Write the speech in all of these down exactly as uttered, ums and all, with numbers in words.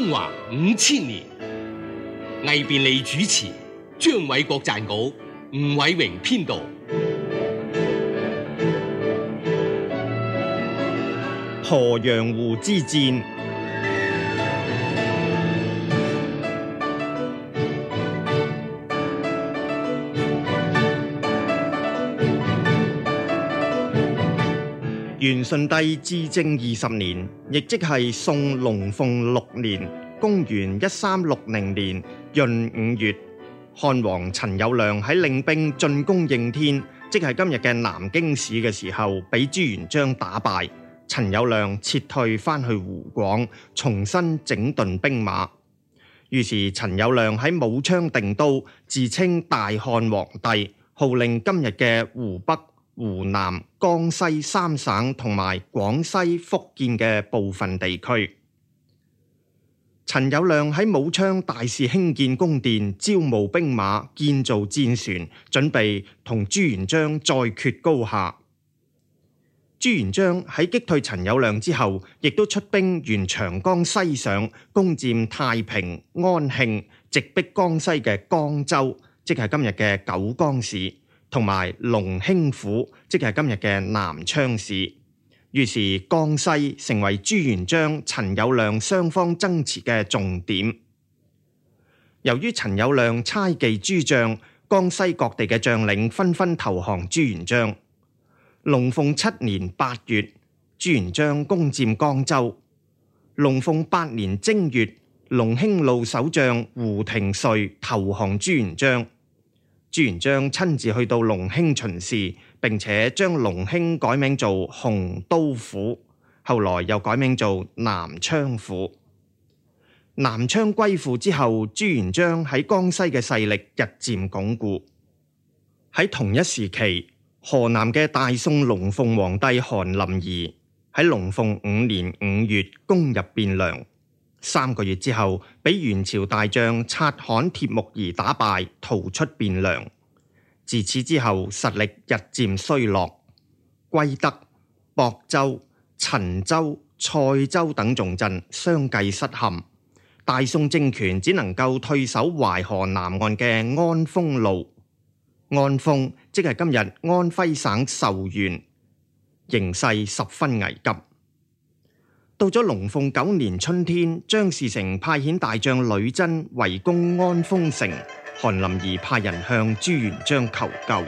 中華五千年，魏便利主持，張偉國撰稿，吳偉榮編導。 鄱陽湖之戰。元順帝至正二十年，亦即係宋龍鳳六年，公元一三六零年閏五月，漢王陳友諒喺領兵進攻應天，即係今日嘅南京市嘅時候，俾朱元璋打敗。陳友諒撤退翻去湖廣，重新整頓兵馬。於是陳友諒喺武昌定都，自稱大漢皇帝，號令今日嘅湖北、湖南、江西三省同埋廣西、福建嘅部分地區。陳友諒喺武昌大肆興建宮殿，招募兵馬，建造戰船，準備同朱元璋再決高下。朱元璋喺擊退陳友諒之後，亦都出兵沿長江西上，攻佔太平、安慶，直逼江西嘅江州，即係今日嘅九江市，同埋龍興府，即係今日嘅南昌市。於是江西成為朱元璋、陳友諒雙方爭持嘅重點。由於陳友諒猜忌諸將，江西各地嘅將領紛紛投降朱元璋。龍鳳七年八月，朱元璋攻佔江州。龍鳳八年正月，龍興路守將胡廷瑞投降朱元璋。朱元璋親自去到龍興巡視，並且將龍興改名做洪都府，後來又改名做南昌府。南昌歸附之後，朱元璋喺江西嘅勢力日漸鞏固。喺同一時期，河南嘅大宋龍鳳皇帝韓林兒喺龍鳳五年五月攻入汴梁，三個月之後俾元朝大將察罕帖木兒打敗，逃出汴梁。自此之後，實力日漸衰落，歸德、亳州、陳州、蔡州等重鎮相繼失陷，大宋政權只能夠退守淮河南岸嘅安豐路。安豐即係今日安徽省壽縣，形勢十分危急。到咗龍鳳九年春天，張士誠派遣大將呂真圍攻安豐城，韓林兒派人向朱元璋求救。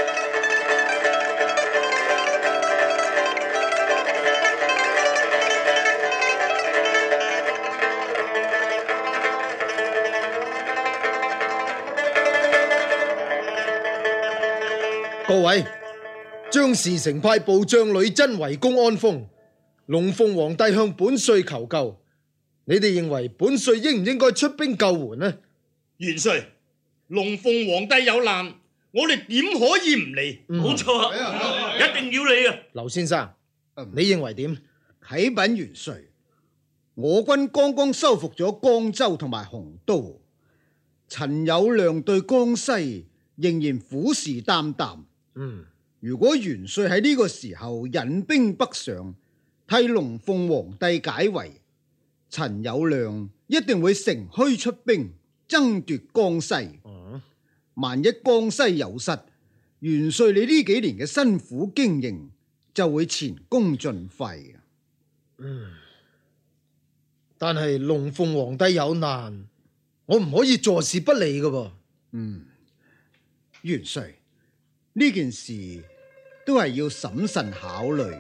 各位，張士誠派部將呂真圍攻安豐，龍鳳皇帝向本帥求救，你哋認為本帥應唔應該出兵救援呢？ 元帥，龍鳳皇帝有難，我哋點可以唔嚟？冇錯、嗯，一定要嚟啊！ 劉先生，你認為點？ 啟稟元帥，我軍剛剛收復咗江州同埋洪都，陳友諒對江西仍然虎視眈眈。 嗯， 如果元帥喺呢個時候引兵北上，替龍鳳皇帝解圍，陳友諒一定會乘虛出兵爭奪江西。 嗯， 萬一江西有失，元帥你呢幾年嘅辛苦經營就會前功盡廢。 嗯，但係龍鳳皇帝有難，我唔可以坐視不理㗎噃。 嗯，元帥，呢件事都係要審慎考慮。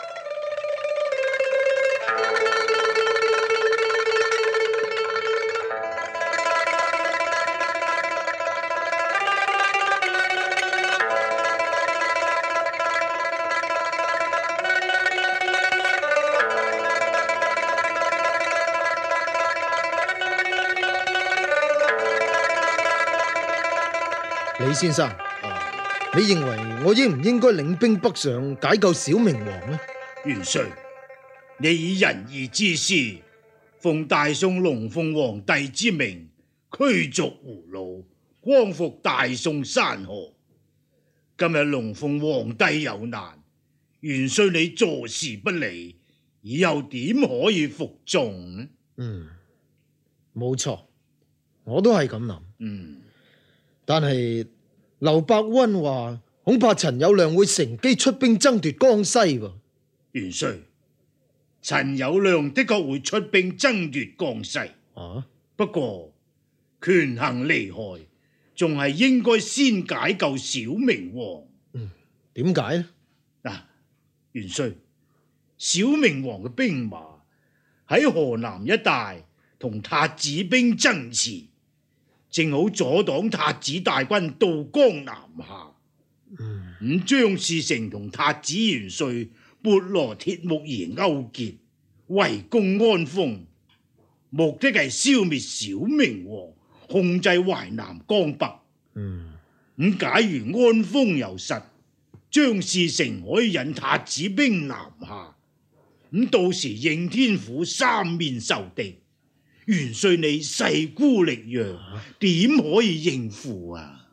李先生，你認為我應唔應該領兵北上解救小明王呢？ 元帥，你以仁義之師，奉大宋龍鳳皇帝之名，驅逐胡虜，光復大宋山河。今日龍鳳皇帝有難，元帥你坐視不理，以後點可以服眾呢？ 嗯， 冇錯，我都係咁諗。 嗯， 但係劉伯溫話，恐怕陳友諒會乘機出兵爭奪江西喎。 元帥，陳友諒的確會出兵爭奪江西。 啊， 不過權衡利害，仲係應該先解救小明王。 點解呢？ 嗱、啊，元帥，小明王嘅兵馬喺河南一帶同韃子兵爭持，正好阻擋韃子大軍渡江南下。 嗯， 咁張士誠同韃子元帥撥羅鐵木兒勾結，圍攻安豐，目的係消滅小明王，控制淮南江北。 嗯， 咁假如安豐有失，張士誠可以引韃子兵南下，咁到時應天府三面受敵，元帥你勢孤力弱，點可以應付啊？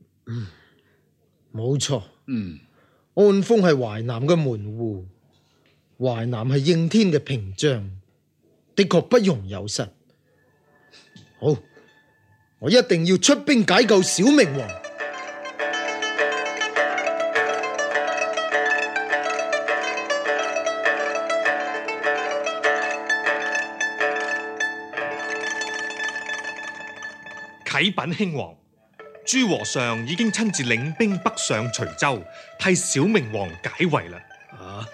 冇錯。 嗯， 安豐係淮南嘅門戶，淮南係應天嘅屏障，的確不容有失。好，我一定要出兵解救小明王。 啟稟興王，朱和尚已經親自領兵北上徐州，替小明王解圍啦。 啊，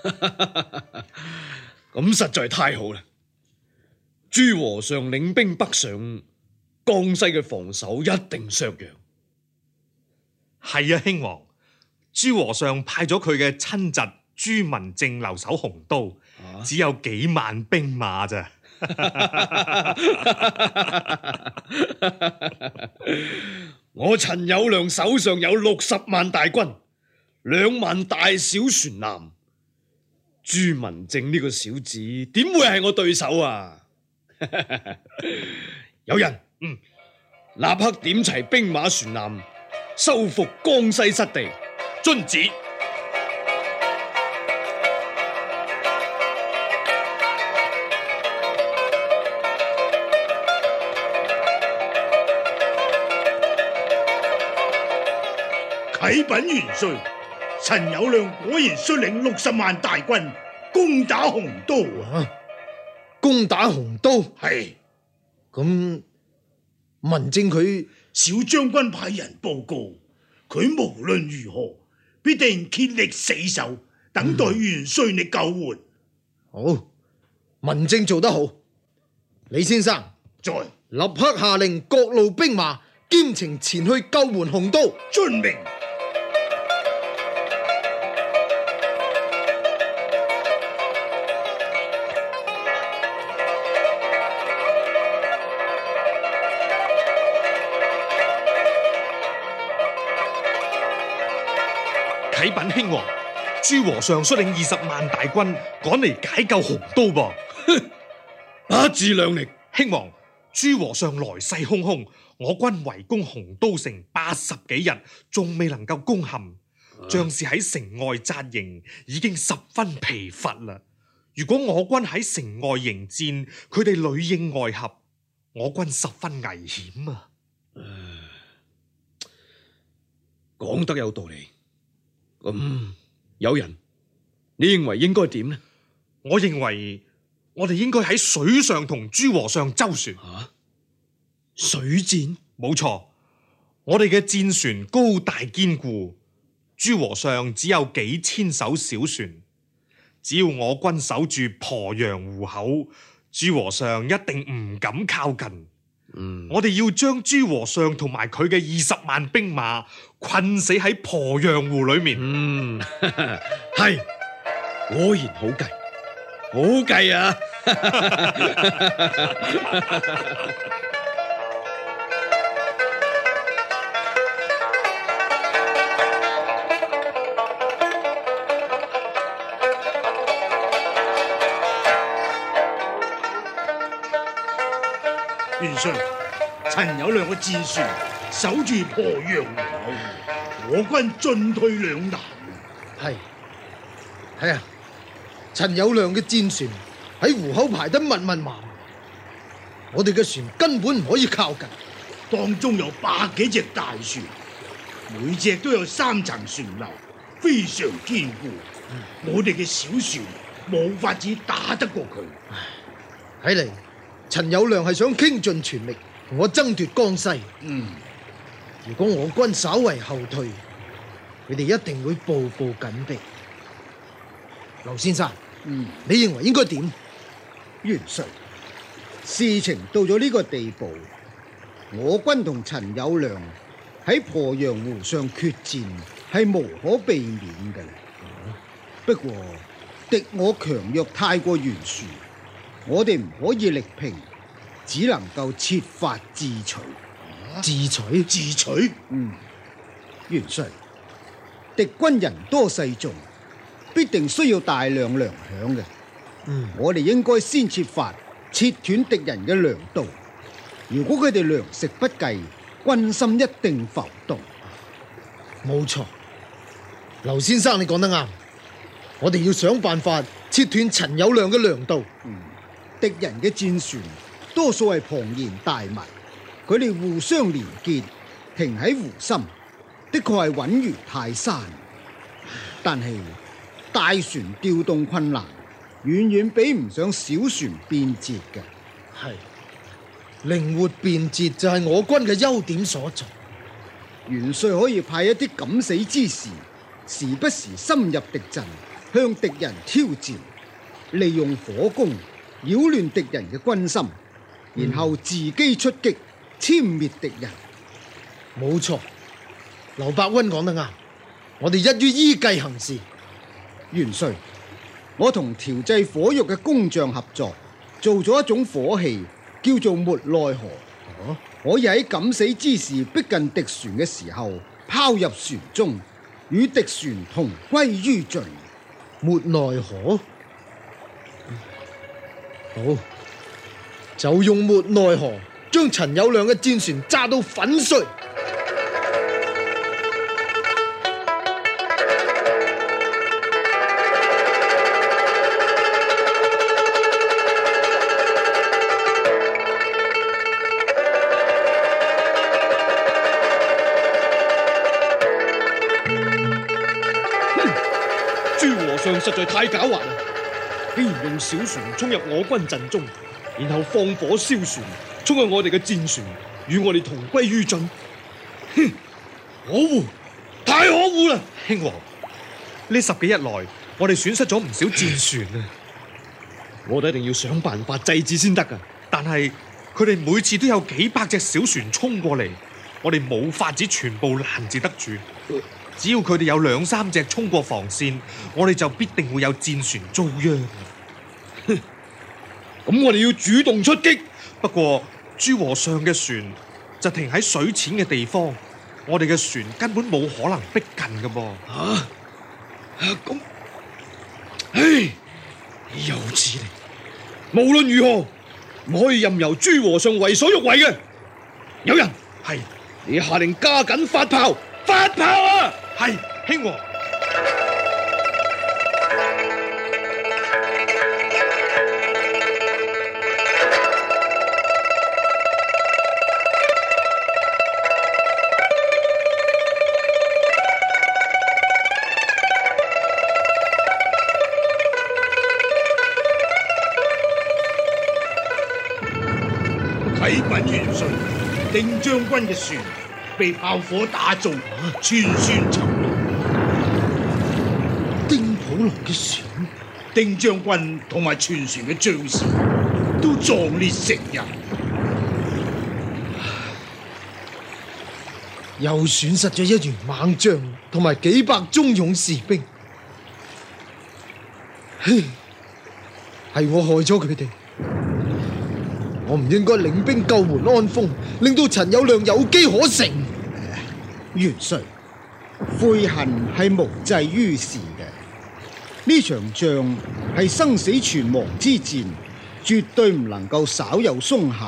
咁實在太好啦！朱和尚領兵北上，江西嘅防守一定削弱。 係啊，興王，朱和尚派咗佢嘅親侄朱文正留守洪都， 啊、 只有幾萬兵馬咋。 我陳友諒手上有六十萬大軍，兩萬大小船艦。朱文正呢個小子點會係我對手啊？有人，嗯，立刻點齊兵馬船艦，收復江西失地。 遵旨。 啟稟元帥，陳友諒果然率領六十萬大軍攻打洪都啊！ 啊，攻打洪都？ 係。 咁文正佢小將軍派人報告，佢無論如何必定竭力死守，等待元帥你救援。 好，文正做得好。李先生， 在立刻下令各路兵馬兼程前去救援洪都。 遵命。 啟稟興王，朱和尚率領二十萬大軍趕嚟解救洪都噃。 不自量力。 興王，朱和尚來勢洶洶，我軍圍攻洪都城八十幾日，仲未能夠攻陷，將士喺城外紮營，已經十分疲乏啦。如果我軍喺城外迎戰，佢哋裏應外合，我軍十分危險啊！ 講得有道理。咁、嗯、有人，你認為應該點呢？ 我認為我哋應該喺水上同朱和尚周旋。 啊，水戰？ 冇錯，我哋嘅戰船高大堅固，朱和尚只有幾千艘小船。只要我軍守住鄱陽湖口，朱和尚一定唔敢靠近。嗯，我哋要將朱和尚同埋佢嘅二十萬兵馬困死喺鄱陽湖裏面。 嗯，係，果然好計，好計啊！ 元帥，陳友諒嘅戰船守住鄱陽湖口，我軍進退兩難。 係係啊，陳友諒嘅戰船喺湖口排得密密麻麻， 我哋嘅船根本唔可以靠近。 當中有百幾隻大船，每隻都有三層船樓，非常堅固。我哋嘅小船冇法子打得過佢。 睇嚟陳友諒係想傾盡全力同我爭奪江西。 嗯， 如果我軍稍為後退，佢哋一定會步步緊逼。劉先生， 嗯， 你認為應該點？ 元帥，事情到咗呢個地步，我軍同陳友諒喺鄱陽湖上決戰係無可避免嘅。不過敵我強弱太過懸殊，我哋唔可以力拼，只能夠設法自取。 自取？ 自取？ 嗯，元帥，敵軍人多勢眾，必定需要大量糧餉嘅。 嗯， 我哋應該先設法切斷敵人嘅糧道。如果佢哋糧食不繼，軍心一定浮動。 冇錯，劉先生你講得啱。我哋要想辦法切斷陳友諒嘅糧道。 嗯，敵人嘅戰船多數係龐然大物，佢哋互相連結，停喺湖心，的確係穩如泰山。但係大船調動困難，遠遠比唔上小船便捷嘅。 係，靈活便捷就係我軍嘅優點所在。 元帥可以派一啲敢死之士，時不時深入敵陣，向敵人挑戰，利用火攻擾亂敵人嘅軍心，然後自己出擊，殲滅敵人。 冇錯，劉伯溫講得啱，我哋一於依計行事。 元帥，我同調製火藥嘅工匠合作，做咗一種火器，叫做沒奈何， 啊、 可以喺敢死之士逼近敵船嘅時候，拋入船中，與敵船同歸於盡。 沒奈何，好，就用沒奈何將陳友諒嘅戰船炸到粉碎。 實在太狡猾啦！竟然用小船衝入我軍陣中，然後放火燒船，衝向我哋嘅戰船，與我哋同歸於盡。哼！可惡！太可惡啦！ 兄王，呢十幾日來，我哋損失咗唔少戰船啊！ 我哋一定要想辦法制止先得噶。 但係佢哋每次都有幾百隻小船衝過嚟，我哋冇法子全部攔截得住。只要佢哋有兩三隻衝過防線，我哋就必定會有戰船遭殃。 咁我哋要主動出擊。 不過朱和尚嘅船就停喺水淺嘅地方，我哋嘅船根本冇可能逼近噶噃。 啊，咁，唉，有此理！無論如何，唔可以任由朱和尚為所欲為嘅。有人係， 你下令加緊發炮，發炮啊！ 係，兄王。 啟稟元帥，丁將軍嘅船被炮火打中，全船沉沒。 丁普龍嘅船， 丁將軍同埋全船嘅將士都壯烈成人， 又損失咗一員猛將同埋幾百忠勇士兵。嘿，係我害咗佢哋。我唔應該領兵救援安豐，令到陳友諒有機可乘。 元帥，悔恨係無濟於事嘅。呢場仗係生死存亡之戰，絕對唔能夠稍有鬆懈。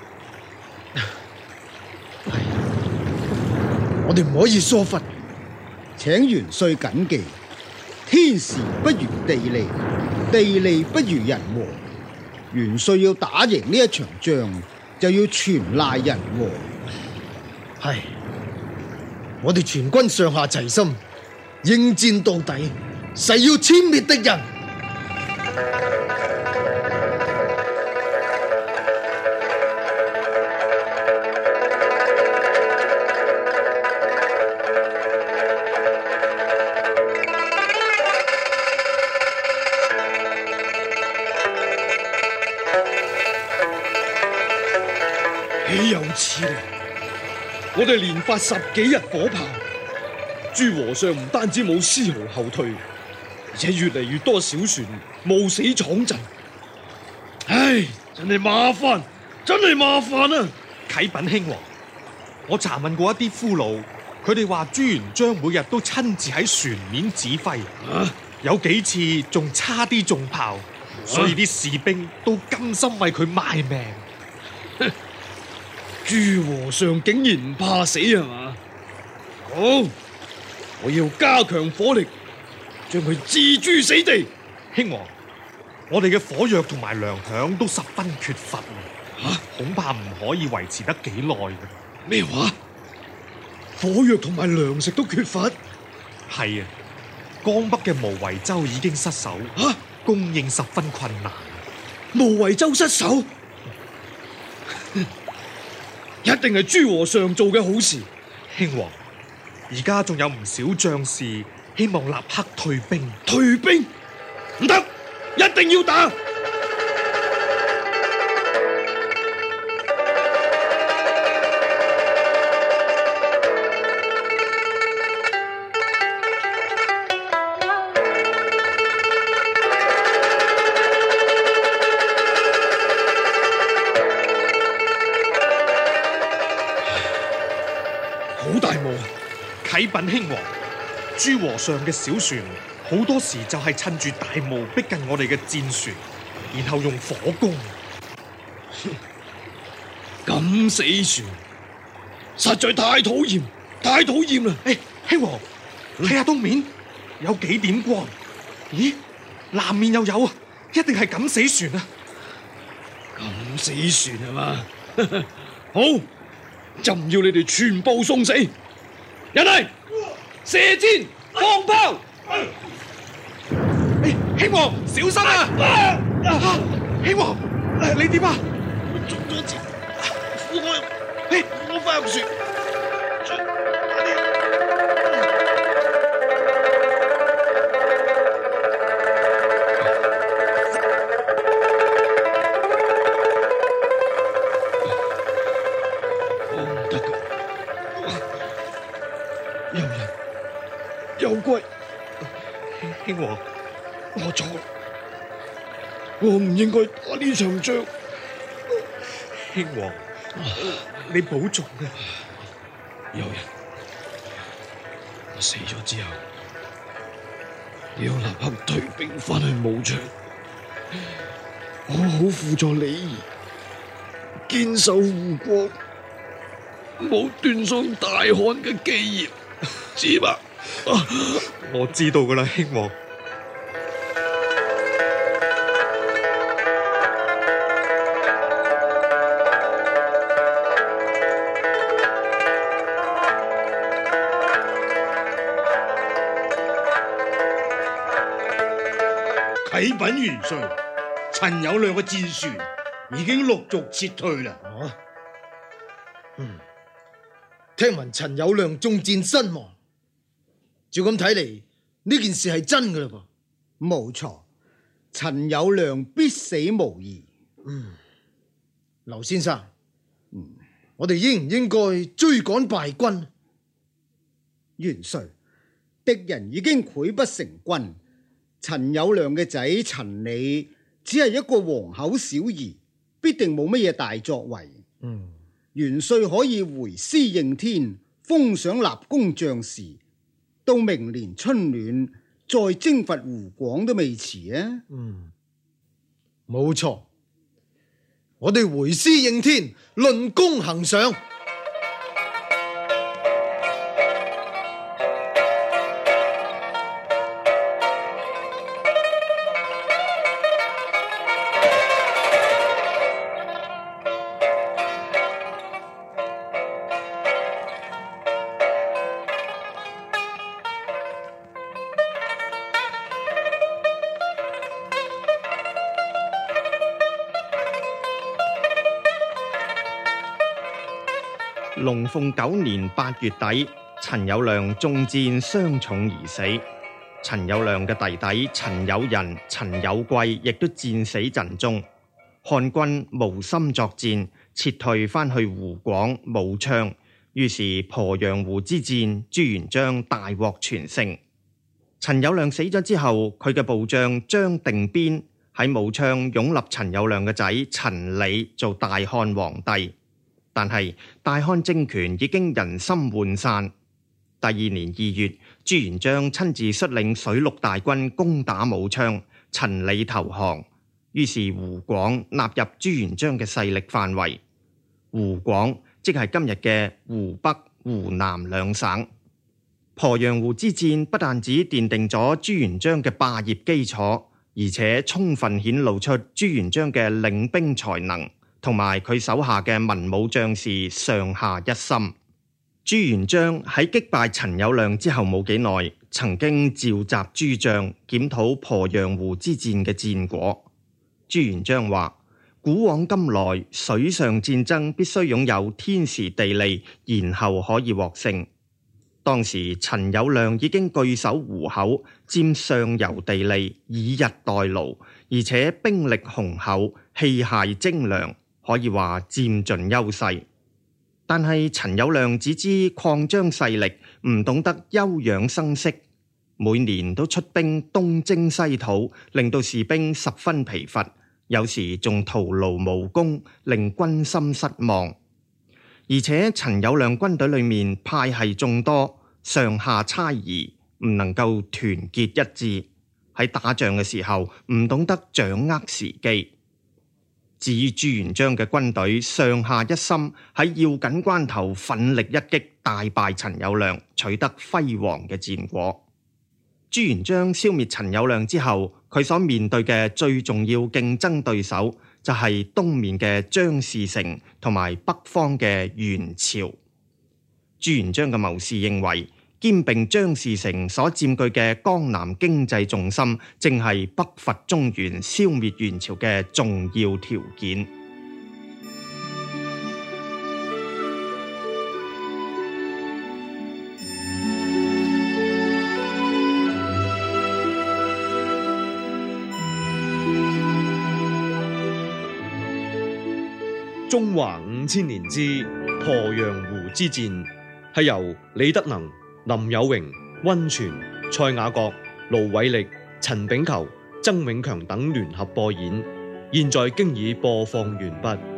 係，我哋唔可以疏忽。 請元帥謹記，天時不如地利，地利不如人和。 元帥要打贏呢一場仗，就要全賴人和。 係，我哋全軍上下齊心，應戰到底，誓要殲滅敵人。 豈有此理！我哋連發十幾日火炮，朱和尚唔單止冇絲毫後退，而且越嚟越多小船冒死闖陣。唉，真係麻煩，真係麻煩啊！ 啟稟兄王，我查問過一啲俘虜，佢哋話朱元璋每日都親自喺船面指揮， 啊、 有幾次仲差啲中炮，啊、所以啲士兵都甘心為佢賣命。 朱和尚竟然唔怕死係嘛？好，我要加強火力，將佢置諸死地。 兄王，我哋嘅火藥同埋糧餉都十分缺乏，吓、啊、恐怕唔可以維持得幾耐嘅。 咩話？火藥同埋糧食都缺乏？ 係啊，江北嘅無為州已經失守， 吓、啊、 供應十分困難。 無為州失守？一定係朱和尚做嘅好事。 兄王，而家仲有唔少將士希望立刻退兵。 退兵？唔得，一定要打！好大霧！ 啟稟兄王，朱和尚嘅小船好多時就係趁住大霧逼近我哋嘅戰船，然後用火攻。 敢死船，實在太討厭，太討厭啦！ 誒，兄王，睇下東面有幾點光？咦，南面又有啊，一定係敢死船啊！ 敢死船係嘛？好，就唔要你哋全部送死。人嚟，射箭，放炮！ 誒，兄王，小心啊！啊啊兄王，你點啊？ 中咗箭，扶我，誒，我翻入船。有鬼！ 兄王， 我錯，我唔應該打呢場仗。 兄王，你保重啊！ 有人，我死咗之後，你要立刻退兵翻去武昌，好好輔助李儀，堅守護國，冇斷送大漢嘅基業，知嘛？ 我知道噶啦，兄王。 啟稟元帥，陳友諒嘅戰船已經陸續撤退啦。 啊，嗯，聽聞陳友諒中箭身亡。照咁睇嚟，呢件事係真噶啦噃。 冇錯，陳友諒必死無疑。 嗯，劉先生， 嗯， 我哋應唔應該追趕敗軍？ 元帥，敵人已經潰不成軍，陳友諒嘅仔陳理只係一個黃口小兒，必定冇乜嘢大作為。 嗯， 元帥可以回師應天，封賞立功將士。到明年春暖，再征伐湖廣都未遲啊！ 嗯，冇錯，我哋回師應天，論功行賞。 龍鳳九年八月底，陳友諒中箭傷重而死。陳友諒嘅弟弟陳友仁、陳友貴亦都戰死陣中。漢軍無心作戰，撤退翻去湖廣、武昌。於是鄱陽湖之戰，朱元璋大獲全勝。陳友諒死咗之後，佢嘅部將張定邊喺武昌擁立陳友諒嘅仔陳理做大漢皇帝。但係大漢政權已經人心渙散。第二年二月，朱元璋親自率領水陸大軍攻打武昌，陳理投降。於是湖廣納入朱元璋嘅勢力範圍。湖廣即係今日嘅湖北、湖南兩省。鄱陽湖之戰不但只奠定咗朱元璋嘅霸業基礎，而且充分顯露出朱元璋嘅領兵才能，同埋佢手下嘅文武將士上下一心。朱元璋喺擊敗陳友諒之後冇幾耐，曾經召集諸將檢討鄱陽湖之戰嘅戰果。朱元璋話：古往今來，水上戰爭必須擁有天時地利，然後可以獲勝。當時陳友諒已經據守湖口，佔上游地利，以逸待勞，而且兵力雄厚，器械精良，可以話佔盡優勢。但係陳友諒只知擴張勢力，唔懂得休養生息，每年都出兵東征西討，令到士兵十分疲乏，有時仲徒勞無功，令軍心失望。而且陳友諒軍隊裏面派系眾多，上下差異，唔能夠團結一致，喺打仗嘅時候唔懂得掌握時機。至於朱元璋嘅軍隊上下一心，喺要緊關頭奮力一擊，大敗陳友諒，取得輝煌嘅戰果。朱元璋消滅陳友諒之後，佢所面對嘅最重要競爭對手就係東面嘅張士誠同埋北方嘅袁朝。朱元璋嘅謀士認為，兼併張士誠所佔據嘅江南經濟重心，正係北伐中原、消滅元朝嘅重要條件。 中華五千年之鄱陽湖之戰，係由李德能、林有榮、溫泉、蔡雅閣、盧偉力、陳炳球、曾永強等聯合播演，現在經已播放完畢。